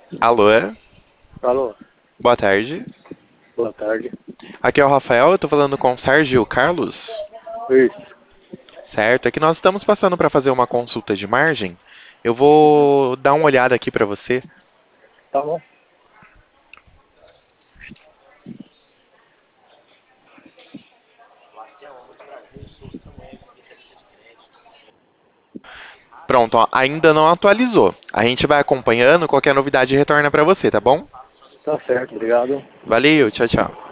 Alô, Alô, boa tarde. boa tarde. Aqui é o Rafael, eu tô falando com o Sérgio Carlos. Isso, Certo, é que nós estamos passando para fazer uma consulta de margem. Eu vou dar uma olhada aqui para você. tá bom? Pronto, ó, ainda não atualizou. A gente vai acompanhando, qualquer novidade retorna para você, tá bom? Tá certo, obrigado. Valeu, tchau, tchau.